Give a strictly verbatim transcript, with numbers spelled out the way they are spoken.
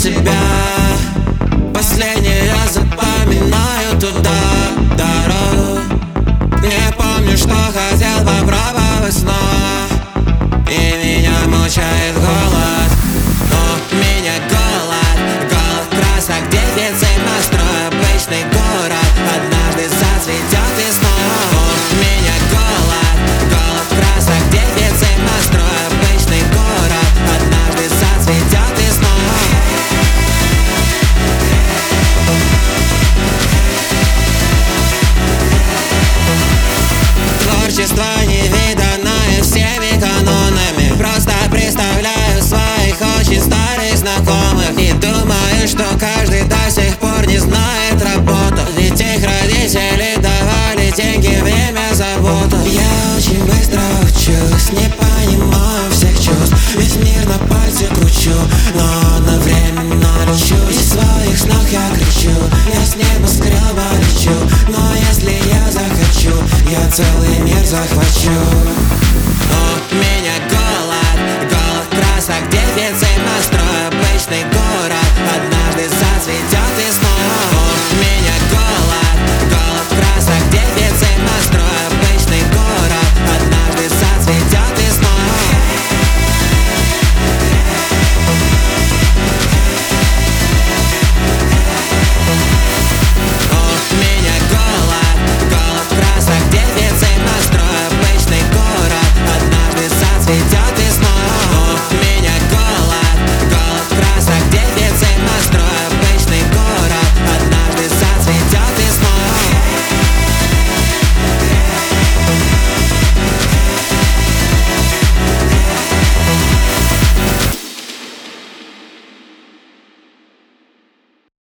тебя. Последний раз запоминаю туда дорогу. Не помню, что хотел попробовать снова, и меня мучает голод. У меня голод, голод красок, дефицит настрой. Обычный город однажды зацветет весной. У меня голод, голод красок, дефицит настрой. Обычный город однажды зацветет весной. Творчество невиданное всеми канонами. Просто представляю своих очень старых знакомых и думаю, что каждый до сих пор не знает работу. Ведь их родители давали деньги, время, заботу. Я очень быстро учусь, не понимаю всех чувств. Весь мир на пальце кручу, но одновременно лечу. Из своих снов я кричу, я с небоскреба лечу. Но если я захочу, я целый мир захвачу. У меня голод, голод красок, дефицит настрой. Обычный город